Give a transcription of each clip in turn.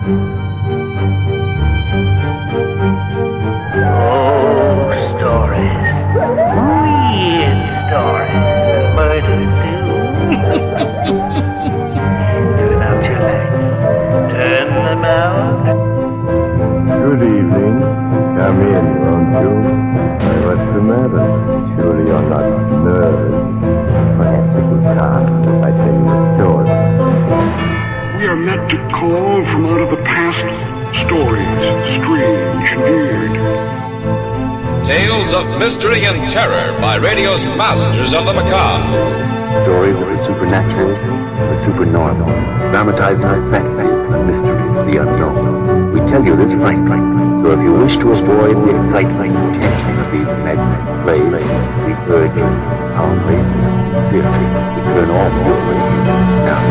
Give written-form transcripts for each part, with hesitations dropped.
Good evening. Come in, won't you? What's the matter? Surely you're not nervous. Perhaps it will calm if I tell you a story. We are meant to call from out of the past stories, strange and weird. Tales of mystery and terror by radio's masters of the macabre. Stories of the supernatural, the supernormal, dramatized fantasy, the mystery, the unknown. We tell you this frankly, so if you wish to avoid the excitement and tension of these maddening plays, we urge you, calmly, sincerely, to turn off your radio now.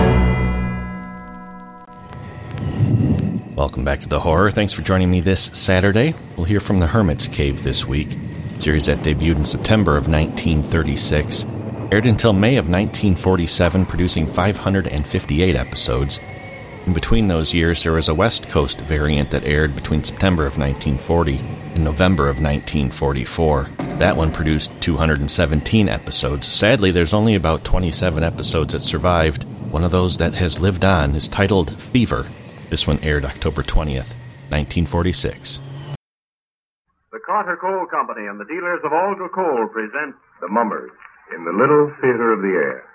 Welcome back to The Horror. Thanks for joining me this Saturday. We'll hear from The Hermit's Cave this week, a series that debuted in September of 1936, aired until May of 1947, producing 558 episodes. In between those years, there was a West Coast variant that aired between September of 1940 and November of 1944. That one produced 217 episodes. Sadly, there's only about 27 episodes that survived. One of those that has lived on is titled Fever. This one aired October 20th, 1946. The Carter Coal Company and the dealers of Olga Coal present The Mummers in the Little Theater of the Air.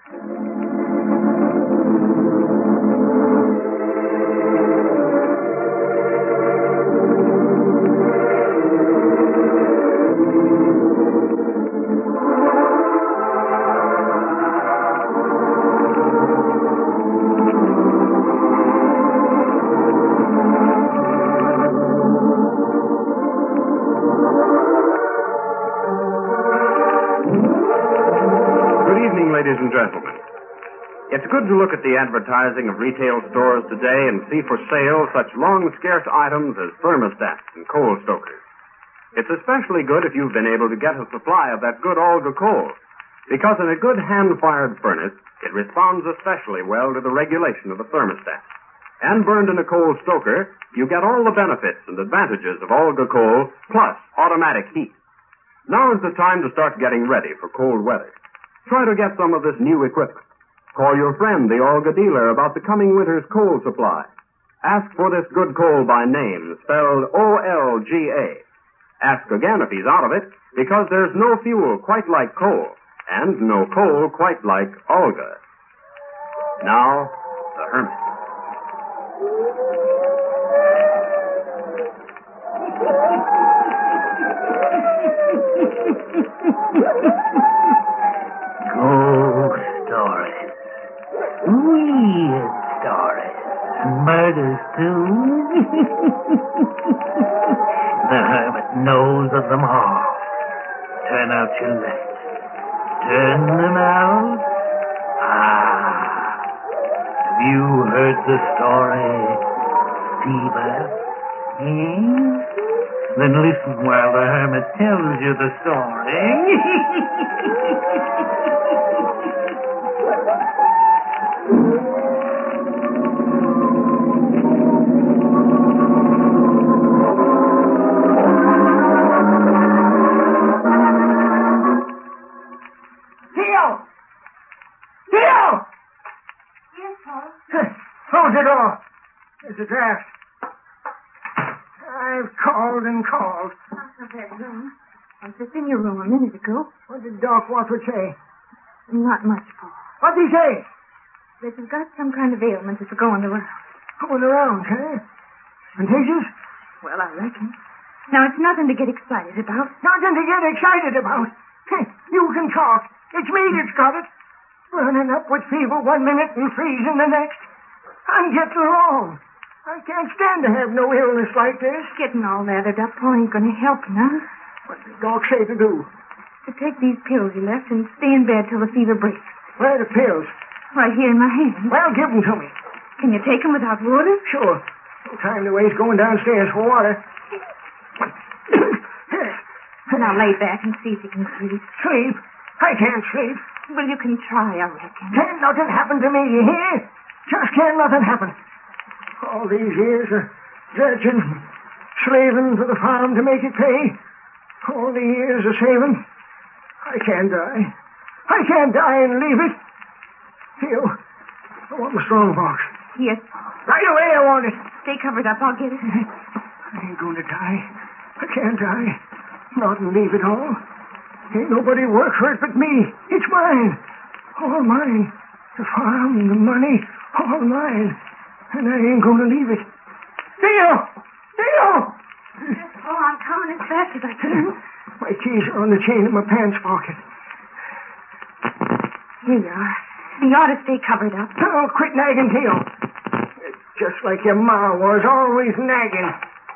Ladies and gentlemen, it's good to look at the advertising of retail stores today and see for sale such long, scarce items as thermostats and coal stokers. It's especially good if you've been able to get a supply of that good Olga coal, because in a good hand-fired furnace, it responds especially well to the regulation of the thermostat. And burned in a coal stoker, you get all the benefits and advantages of Olga coal, plus automatic heat. Now is the time to start getting ready for cold weather. Try to get some of this new equipment. Call your friend, the Olga dealer, about the coming winter's coal supply. Ask for this good coal by name, spelled O-L-G-A. Ask again if he's out of it, because there's no fuel quite like coal, and no coal quite like Olga. Now, the Hermit. Ghost stories, weird stories, murders too. The Hermit knows of them all. Turn out your lights. Turn them out. Have you heard the story, Fever? Then listen while the Hermit tells you the story. Close the door. There's a draft. I've called and called. Not the bedroom. I was just in your room a minute ago. What did Doc Watford say? Not much, Paul. What'd he say? That you've got some kind of ailment that's going around. Going around, huh? Contagious? Well, I reckon. Now, it's nothing to get excited about. Nothing to get excited about. Hey, you can talk. It's me that's got it. Running up with fever one minute and freezing the next. I'm getting along. I can't stand to have no illness like this. Getting all lathered up, Paul, ain't going to help none. What did Doc say to do? To take these pills you left and stay in bed till the fever breaks. Where are the pills? Right here in my hand. Well, give them to me. Can you take them without water? Sure. No time to waste going downstairs for water. Now lay back and see if you can sleep. Sleep? I can't sleep. Well, you can try, I reckon. Can't nothing happen to me, you hear? Just can't nothing happen. All these years of dredging, slaving for the farm to make it pay. All the years of saving. I can't die. I can't die and leave it. Theo, I want the strong box. Yes. Right away, I want it. Stay covered up. I'll get it. I ain't going to die. I can't die. Not and leave it all. Ain't nobody work for it but me. It's mine. All mine. The farm, the money, all mine. And I ain't going to leave it. Theo! Theo! Oh, I'm coming as fast as I can. My keys are on the chain in my pants pocket. Here you are. You ought to stay covered up. Oh, quit nagging, Theo. Just like your ma was, always nagging.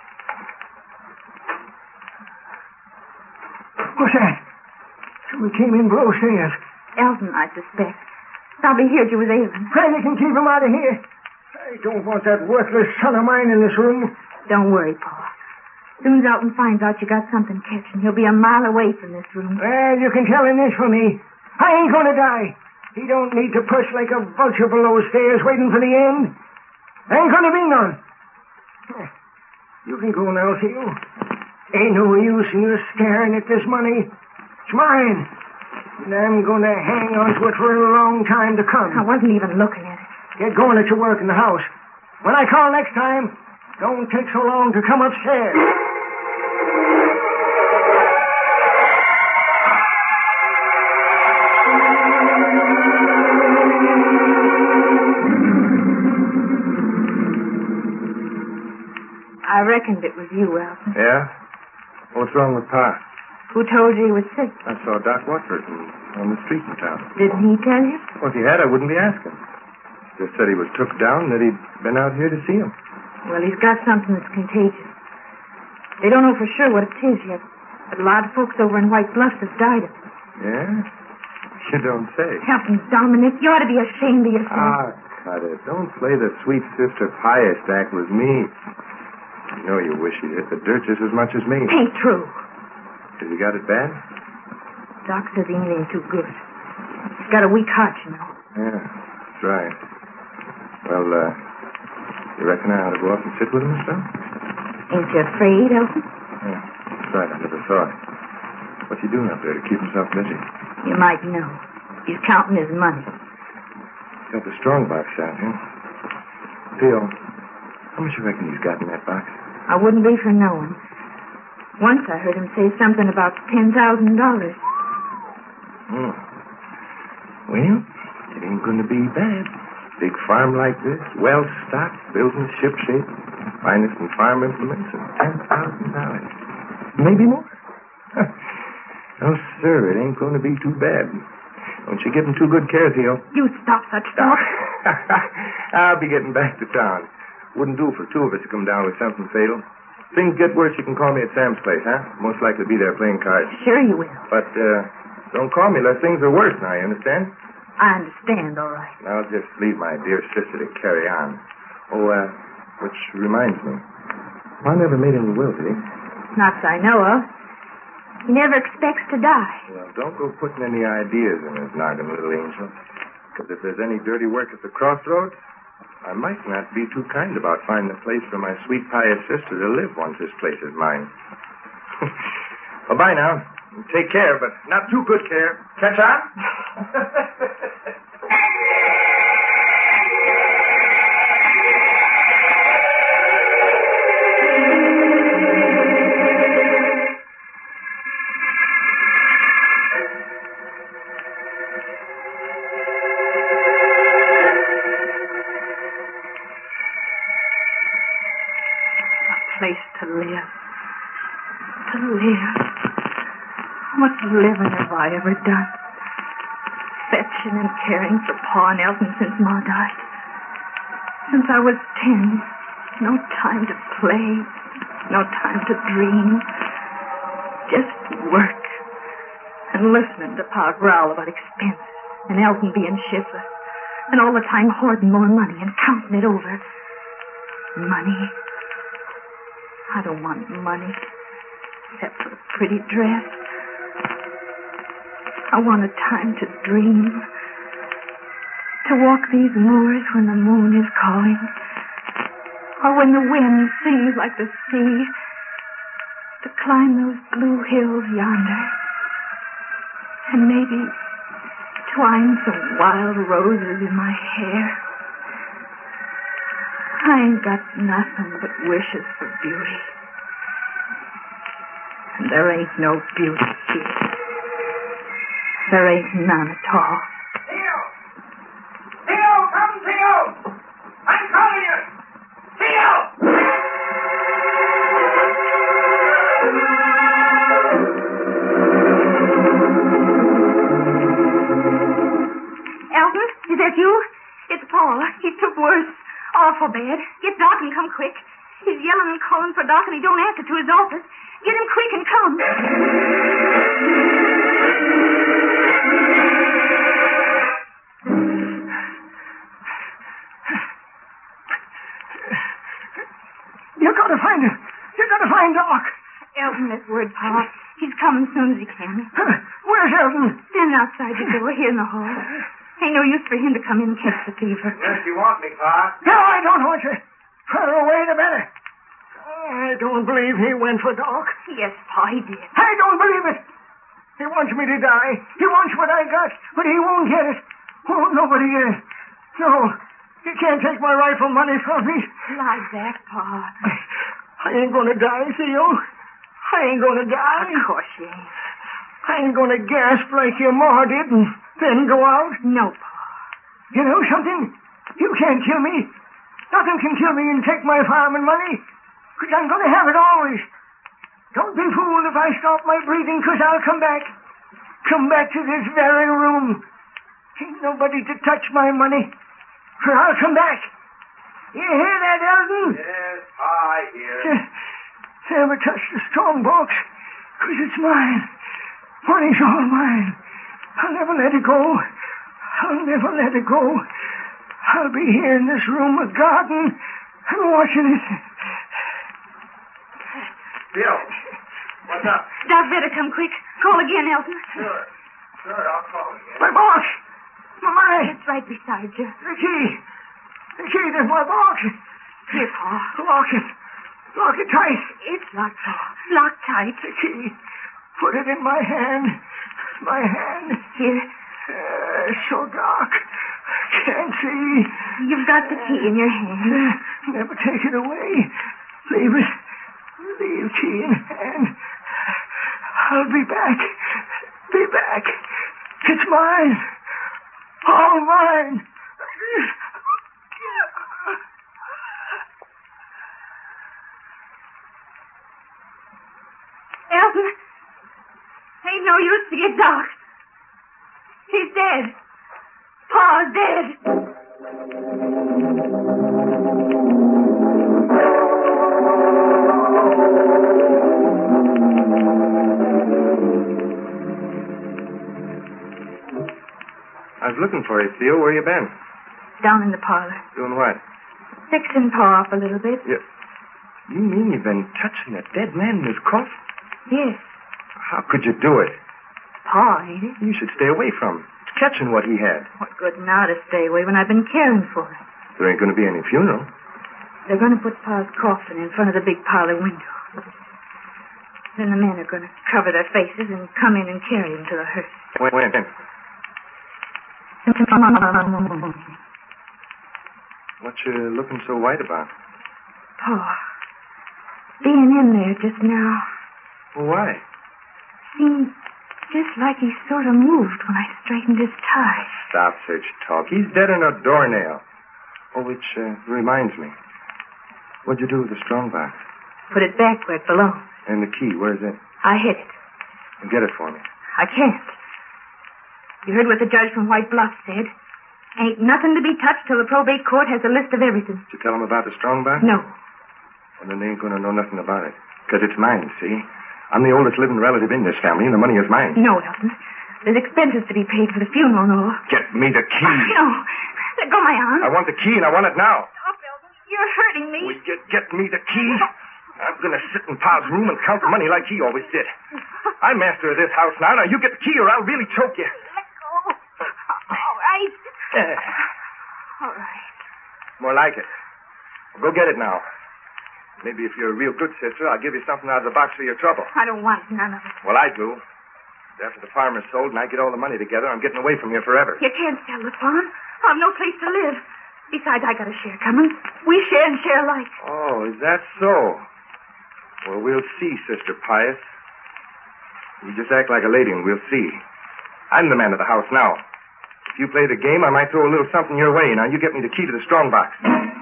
What's that? Someone came in below stairs. Elton, I suspect. Probably heard you was ailing. Pray you can keep him out of here. I don't want that worthless son of mine in this room. Don't worry, Paul. Soon as Elton finds out you got something catching, he'll be a mile away from this room. Well, you can tell him this for me. I ain't going to die. He don't need to push like a vulture below stairs waiting for the end. Ain't going to be none. You can go now, Theo. Ain't no use in you staring at this money. It's mine. And I'm going to hang on to it for a long time to come. I wasn't even looking at it. Get going at your work in the house. When I call next time, don't take so long to come upstairs. I reckoned it was you, Elton. Yeah? What's wrong with Pa? Who told you he was sick? I saw Doc Watford on the street in town. Didn't he tell you? Well, if he had, I wouldn't be asking. Just said he was took down and that he'd been out here to see him. Well, he's got something that's contagious. They don't know for sure what it is yet, but a lot of folks over in White Bluff have died of it. Yeah? You don't say. Elton, Dominic, you ought to be ashamed of yourself. Ah, cut it. Don't play the sweet sister pious act with me. You know you wish you'd hit the dirt just as much as me. Ain't true. Has he got it bad? Doc says he ain't in too good. He's got a weak heart, you know. Yeah, that's right. Well, you reckon I ought to go up and sit with him, mister? Ain't you afraid, Elton? Yeah, that's right. I never thought. What's he doing up there to keep himself busy? You might know. He's counting his money. He's got the strong box out here. Theo, how much you reckon he's got in that box? I wouldn't be for knowing. Once I heard him say something about $10,000. Well, it ain't going to be bad. Big farm like this, well stocked, building shipshape, finest in farm implements, and $10,000. Maybe more. No, sir, it ain't going to be too bad. Don't you give him too good care, Theo. You stop such talk. I'll be getting back to town. Wouldn't do for two of us to come down with something fatal. Things get worse, you can call me at Sam's place, huh? Most likely be there playing cards. Sure you will. But, don't call me unless things are worse now, you understand? I understand, all right. I'll just leave my dear sister to carry on. Oh, which reminds me. Pa never made any will, did he? Not that I know of. He never expects to die. Well, don't go putting any ideas in his noggin, little angel. Because if there's any dirty work at the crossroads, I might not be too kind about finding a place for my sweet, pious sister to live once this place is mine. Well, bye now. Take care, but not too good care. Catch on? Place to live. To live. What living have I ever done? Fetching and caring for Pa and Elton since Ma died. Since I was 10. No time to play. No time to dream. Just work. And listening to Pa growl about expenses. And Elton being shiftless. And all the time hoarding more money and counting it over. Money. I don't want money, except for a pretty dress. I want a time to dream, to walk these moors when the moon is calling, or when the wind sings like the sea, to climb those blue hills yonder, and maybe twine some wild roses in my hair. I ain't got nothing but wishes for beauty. And there ain't no beauty here. There ain't none at all. Theo! Theo, come, Theo! I'm calling you! Theo! Elton, is that you? It's Paul. He took worse. Awful bad. Get Doc and come quick. He's yelling and calling for Doc and he don't answer to his office. Get him quick and come. You gotta find him. You gotta find Doc. Elton, that word, Paul. He's coming as soon as he can. Where's Elton? Standing outside the door here in the hall. Ain't no use for him to come in and catch the fever. Yes, you want me, Pa? No, I don't want you. Further away, the better. I don't believe he went for Doc. Yes, Pa, he did. I don't believe it. He wants me to die. He wants what I got, but he won't get it. Oh, nobody is. No, he can't take my rifle money from me. Lie back, Pa. I ain't gonna die, Theo. I ain't gonna die. Of course you ain't. I ain't gonna gasp like your ma did and then go out. No, Pa. You know something? You can't kill me. Nothing can kill me and take my farm and money. Because I'm going to have it always. Don't be fooled if I stop my breathing, because I'll come back. Come back to this very room. Ain't nobody to touch my money. For I'll come back. You hear that, Elton? Yes, I hear. Never touch the strong box, because it's mine. Money's all mine. I'll never let it go. I'll never let it go. I'll be here in this room with garden and watching it. Bill, what's up? Doc better come quick. Call again, Elton. Sure, I'll call again. My box! My money! It's right beside you. The key! The key to my box! Here, Pa. Lock it. Lock it tight. It's locked, Pa. Locked tight. The key. Put it in my hand. My hand. Here. So dark. Can't see. You've got the key in your hand. Never take it away. Leave it. Leave key in hand. I'll be back. Be back. It's mine. All mine. Elton, ain't no use to get Doc. He's dead. Pa's dead. I was looking for you, Theo. Where you been? Down in the parlor. Doing what? Fixing Pa up a little bit. You mean you've been touching a dead man in his coffin? Yes. How could you do it? Pa, ain't it? You should stay away from him. It's catching what he had. What good now to stay away when I've been caring for him? There ain't going to be any funeral. They're going to put Pa's coffin in front of the big parlor window. Then the men are going to cover their faces and come in and carry him to the hearse. When? What you looking so white about? Pa, being in there just now Well, why? seemed just like he sort of moved when I straightened his tie. Stop such talk. He's dead in a doornail. Oh, which reminds me. What'd you do with the strong box? Put it back where it belongs. And the key, where's it? I hid it. Get it for me. I can't. You heard what the judge from White Bluff said. Ain't nothing to be touched till the probate court has a list of everything. Did you tell him about the strong box? No. Well, then they ain't going to know nothing about it. Because it's mine, see? I'm the oldest living relative in this family, and the money is mine. No, Elton. There's expenses to be paid for the funeral and all. Get me the key. No. Let go my arm. I want the key, and I want it now. Stop, Elton. You're hurting me. Will you get me the key? I'm going to sit in Pa's room and count the money like he always did. I'm master of this house now. Now, you get the key or I'll really choke you. Let go. All right. All right. More like it. Go get it now. Maybe if you're a real good sister, I'll give you something out of the box for your trouble. I don't want none of it. Well, I do. After the farmer's sold and I get all the money together, I'm getting away from here forever. You can't sell the farm. I've no place to live. Besides, I got a share coming. We share and share alike. Oh, is that so? Well, we'll see, Sister Pius. You just act like a lady and we'll see. I'm the man of the house now. If you play the game, I might throw a little something your way. Now, you get me the key to the strong box.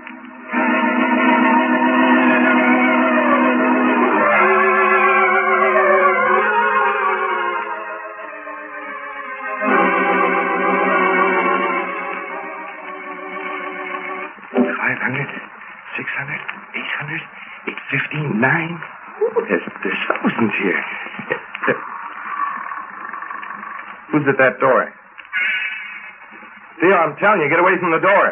There's thousands here. Who's at that door? Theo, I'm telling you, get away from the door.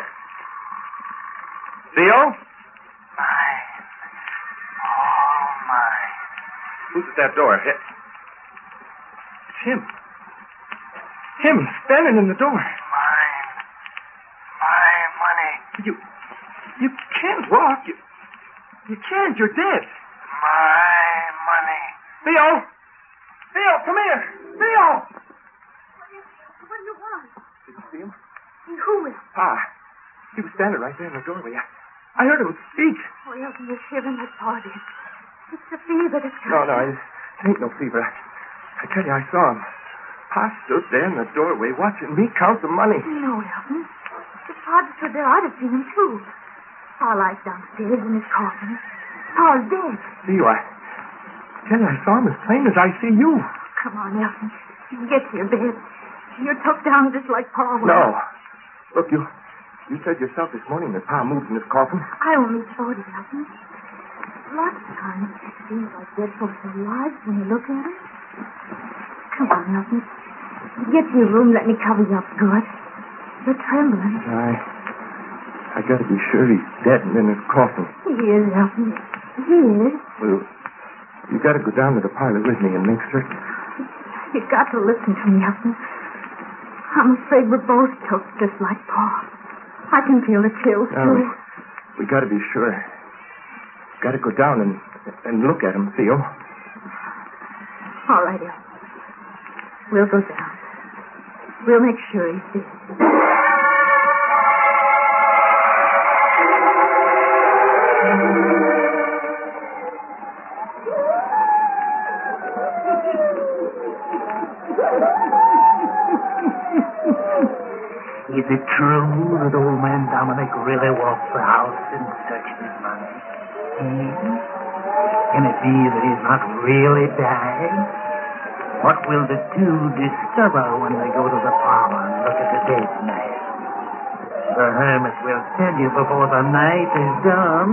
Theo? Mine. All mine. Who's at that door? It's him. Him, standing in the door. Mine. My money. You can't walk. You can't. You're dead. My money. Theo! Theo, come here! Theo! What do you want? Did you see him? Who is? Pa. He was standing right there in the doorway. I heard him speak. Oh, Elton, you're shivering like Pa did. It's the fever that's No, coming. it ain't no fever. I tell you, I saw him. Pa stood there in the doorway watching me count the money. No, Elton. If Pa stood there, I'd have seen him, too. Pa lies downstairs in his coffin. Pa's dead. Theo, I tell you, I saw him as plain as I see you. Come on, Elton. Get to your bed. You're tucked down just like Pa was. No. Look, you said yourself this morning that Pa moved in his coffin. I only thought it, Elton. Lots of times it seems like dead folks are alive when you look at it. Come on, Elton. Get to your room. Let me cover you up good. You're trembling. I gotta be sure he's dead and in his coffin. He is, Elton. He is. Well, you gotta go down to the parlor with me and make certain. You've got to listen to me, Elton. I'm afraid we're both took just like Pa. I can feel the chills, too. We gotta be sure. Gotta go down and look at him, Theo. All right, Elton. We'll go down. We'll make sure he's dead. Is it true that old man Dominic really walked the house in search of his money? Can it be that he's not really died? What will the two discover when they go to the parlor and look at the dead man? The hermit will tell you before the night is done.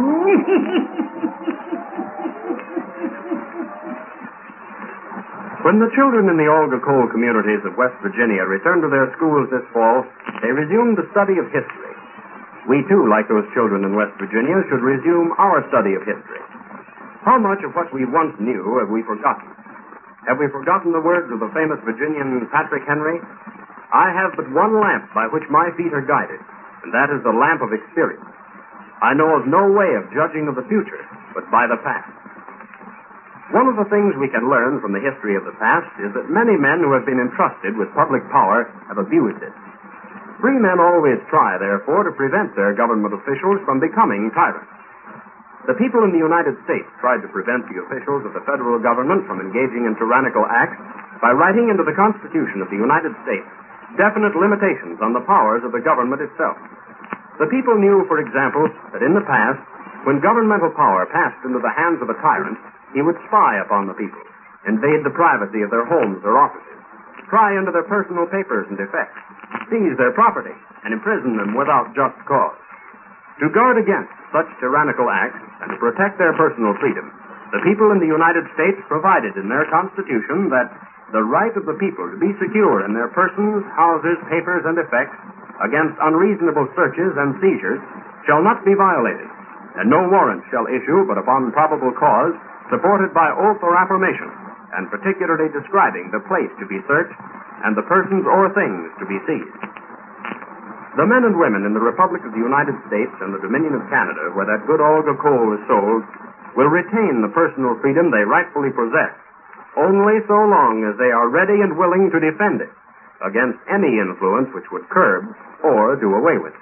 When the children in the Olga Coal communities of West Virginia returned to their schools this fall, they resumed the study of history. We, too, like those children in West Virginia, should resume our study of history. How much of what we once knew have we forgotten? Have we forgotten the words of the famous Virginian Patrick Henry? I have but one lamp by which my feet are guided, and that is the lamp of experience. I know of no way of judging of the future but by the past. One of the things we can learn from the history of the past is that many men who have been entrusted with public power have abused it. Free men always try, therefore, to prevent their government officials from becoming tyrants. The people in the United States tried to prevent the officials of the federal government from engaging in tyrannical acts by writing into the Constitution of the United States definite limitations on the powers of the government itself. The people knew, for example, that in the past, when governmental power passed into the hands of a tyrant, he would spy upon the people, invade the privacy of their homes or offices, pry into their personal papers and effects, seize their property, and imprison them without just cause. To guard against such tyrannical acts and to protect their personal freedom, the people in the United States provided in their Constitution that the right of the people to be secure in their persons, houses, papers, and effects against unreasonable searches and seizures shall not be violated, and no warrant shall issue but upon probable cause, supported by oath or affirmation, and particularly describing the place to be searched and the persons or things to be seized. The men and women in the Republic of the United States and the Dominion of Canada, where that good Olga coal is sold, will retain the personal freedom they rightfully possess, only so long as they are ready and willing to defend it against any influence which would curb or do away with it.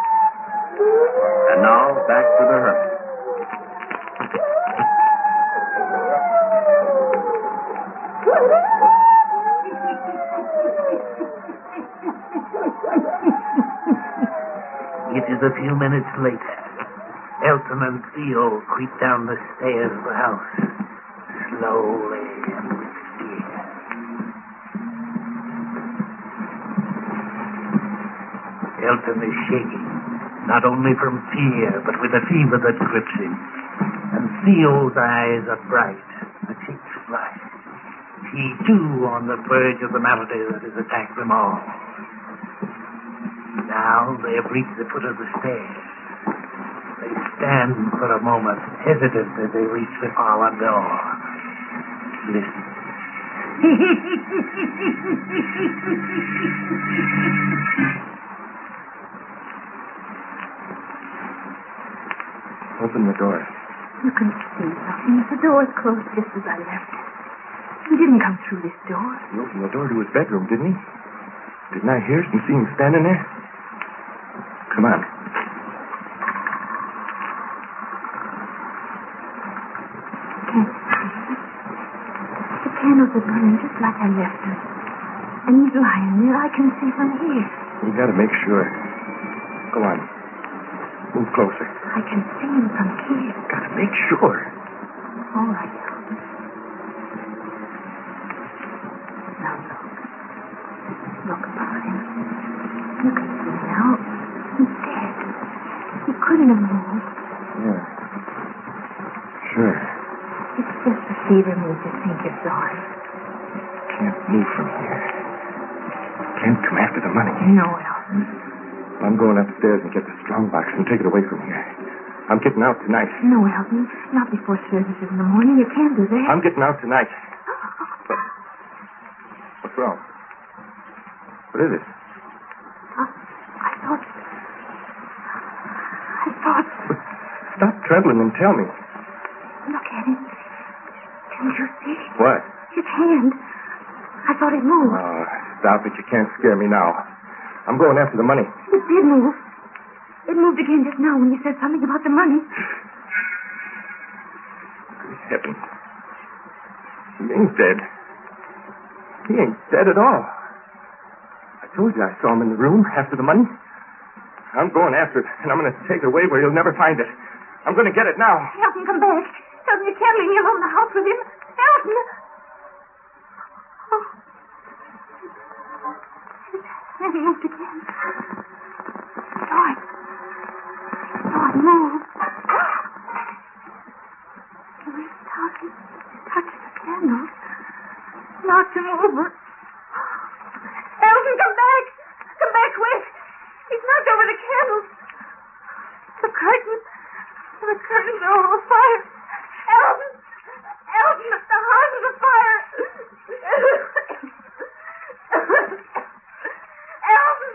And now, back to the hermit. It is a few minutes later. Elton and Theo creep down the stairs of the house, slowly and with fear. Elton is shaking, not only from fear, but with a fever that grips him. And Theo's eyes are bright, the cheeks flush. He, too, on the verge of the malady that has attacked them all. Now they have reached the foot of the stairs. They stand for a moment, hesitant as they reach the parlor door. Listen. Open the door. You can see nothing. The door is closed just as I left it. He didn't come through this door. He opened the door to his bedroom, didn't he? Didn't I hear and see him standing there? Come on. Can't see him. The candles are burning just like I left them. And he's lying there. I can see from here. You gotta make sure. Go on. Move closer. I can see him from here. Gotta make sure. All right, Elton. Now look. Look about him. You can see now. He's dead. He couldn't have moved. Yeah. Sure. It's just the fever made you think you saw him. Can't move from here. Can't come after the money. No, Elton. I'm going upstairs and get the strong box and take it away from here. I'm getting out tonight. No, Elton. Not before services in the morning. You can't do that. I'm getting out tonight. What's wrong? What is it? I thought... Stop trembling and tell me. Look at him. Didn't you see? What? His hand. I thought it moved. Oh, stop it. You can't scare me now. I'm going after the money. It did move. It moved again just now when you said something about the money. Good heavens. He ain't dead. He ain't dead at all. I told you I saw him in the room after the money. I'm going after it, and I'm going to take it away where you'll never find it. I'm going to get it now. Elton, come back. Elton, you can't leave me alone in the house with him. Elton! Oh. His hand moved again. Saw it move. He reached out and touched the candle. Knocked him over. Elton, come back! Come back quick! He's knocked over the candles. The curtains are over fire. Elton! Elton, the house is afire! Elton!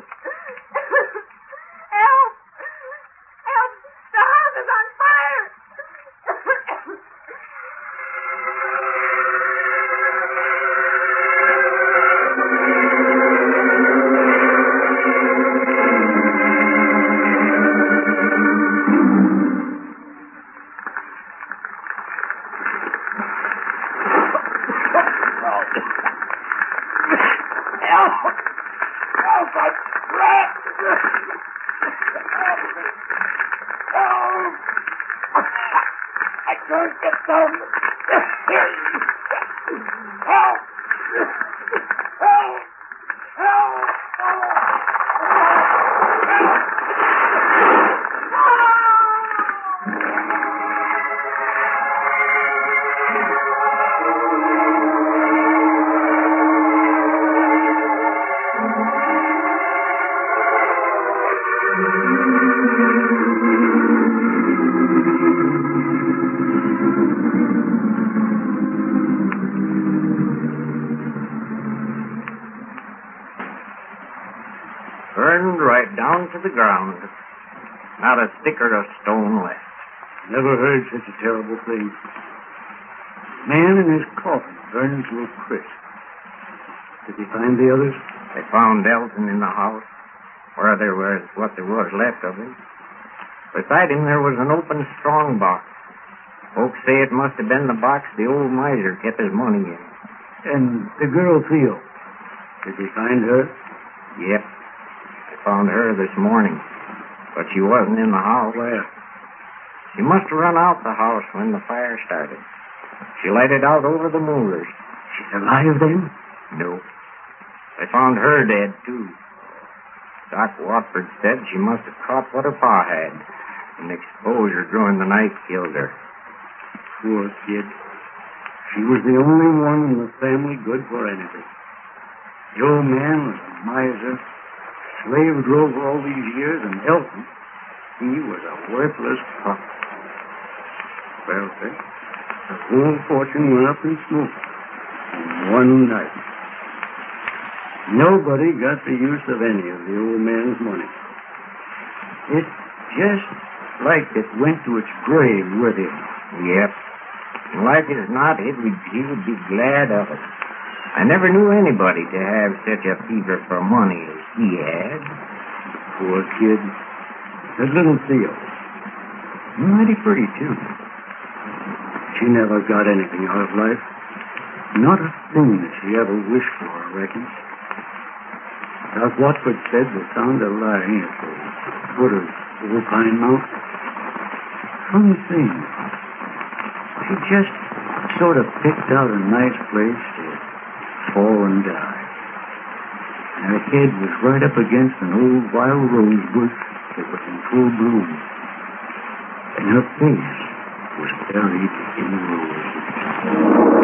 Elton! The house is on fire! down to the ground. Not a stick or a stone left. Never heard such a terrible thing. Man in his coffin burned to a crisp. Did he find the others? They found Elton in the house, where there was what there was left of him. Beside him there was an open strong box. Folks say it must have been the box the old miser kept his money in. And the girl, Theo, did he find her? Yep. I found her this morning, but she wasn't in the house. Where? She must have run out the house when the fire started. She lighted out over the moors. She's alive then? No. They found her dead, too. Doc Watford said she must have caught what her pa had. An exposure during the night killed her. Poor kid. She was the only one in the family good for anything. The old man was a miser, slaved over all these years, and Elton, he was a worthless pup. Well, sir, the whole fortune went up in smoke in one night. Nobody got the use of any of the old man's money. It's just like it went to its grave with him. Yep. And like as not, he would be glad of it. I never knew anybody to have such a fever for money as he had. Poor kid. His little Theo. Mighty pretty, too. She never got anything out of life. Not a thing that she ever wished for, I reckon. Doc Watford said they found her lying at the foot of Old Pine Mountain. Funny thing. She just sort of picked out a nice place to fall and die. And her head was right up against an old wild rose bush that was in full bloom. And her face was buried in the roses.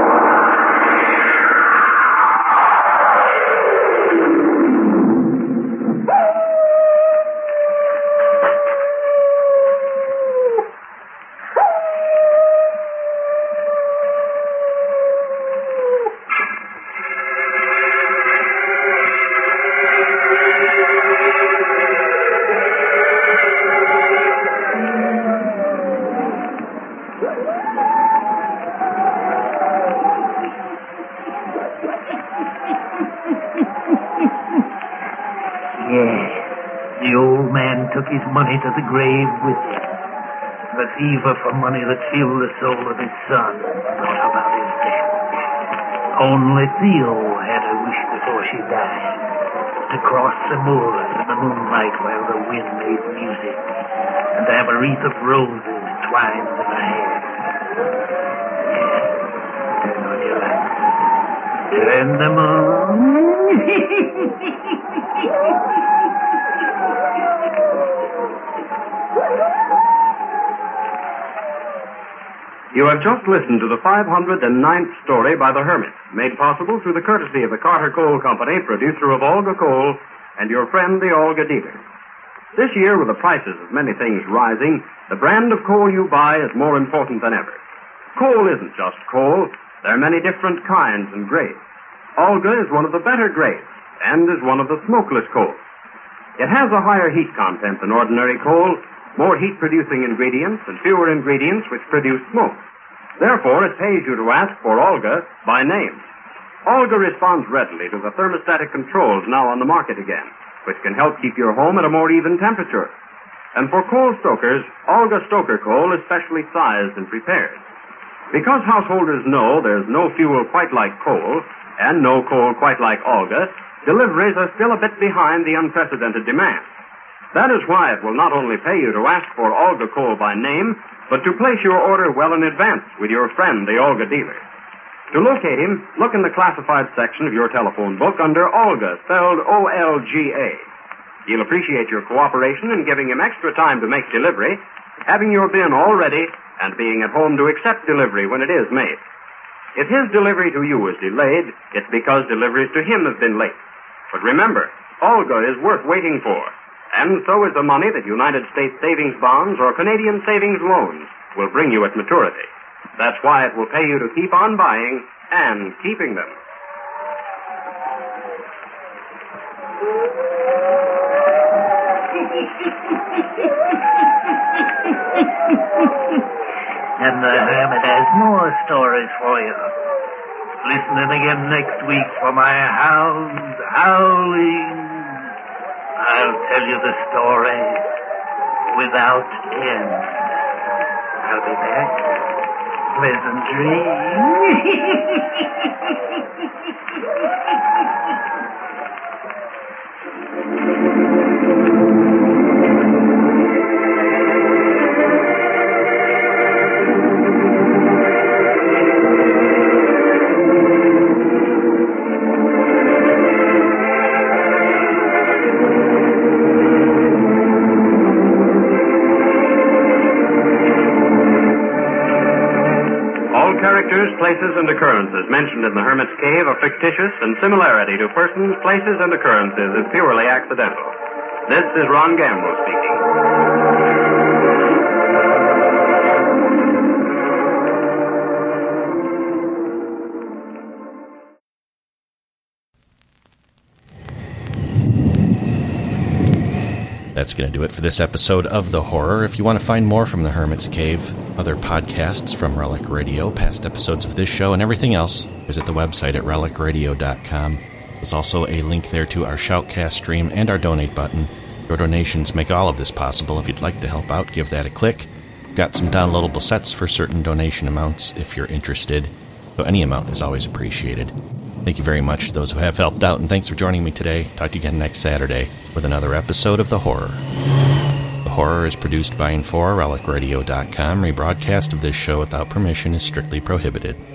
Took his money to the grave with him. The fever for money that filled the soul of his son brought about his death. Only Theo had a wish before she died, to cross the moors in the moonlight while the wind made music, and to have a wreath of roses twined in her hair. Turn on your lights. Turn them on. You have just listened to the 509th story by The Hermit, made possible through the courtesy of the Carter Coal Company, producer of Olga Coal, and your friend, the Olga dealer. This year, with the prices of many things rising, the brand of coal you buy is more important than ever. Coal isn't just coal. There are many different kinds and grades. Olga is one of the better grades, and is one of the smokeless coals. It has a higher heat content than ordinary coal, more heat-producing ingredients, and fewer ingredients which produce smoke. Therefore, it pays you to ask for Olga by name. Olga responds readily to the thermostatic controls now on the market again, which can help keep your home at a more even temperature. And for coal stokers, Olga Stoker Coal is specially sized and prepared. Because householders know there's no fuel quite like coal, and no coal quite like Olga, deliveries are still a bit behind the unprecedented demand. That is why it will not only pay you to ask for Olga Coal by name, but to place your order well in advance with your friend, the Olga dealer. To locate him, look in the classified section of your telephone book under Olga, spelled O-L-G-A. He'll appreciate your cooperation in giving him extra time to make delivery, having your bin all ready, and being at home to accept delivery when it is made. If his delivery to you is delayed, it's because deliveries to him have been late. But remember, Olga is worth waiting for. And so is the money that United States savings bonds or Canadian savings loans will bring you at maturity. That's why it will pay you to keep on buying and keeping them. And the Hermit has more stories for you. Listen in again next week for my hounds howling. I'll tell you the story without end. I'll be back. Pleasant Places and occurrences mentioned in the Hermit's Cave are fictitious, and similarity to persons, places, and occurrences is purely accidental. This is Ron Gamble speaking. That's going to do it for this episode of The Horror. If you want to find more from The Hermit's Cave, other podcasts from Relic Radio, past episodes of this show, and everything else, visit the website at relicradio.com. There's also a link there to our Shoutcast stream and our donate button. Your donations make all of this possible. If you'd like to help out, give that a click. We've got some downloadable sets for certain donation amounts if you're interested, so any amount is always appreciated. Thank you very much to those who have helped out, and thanks for joining me today. Talk to you again next Saturday with another episode of The Horror. The Horror is produced by and for RelicRadio.com. Rebroadcast of this show without permission is strictly prohibited.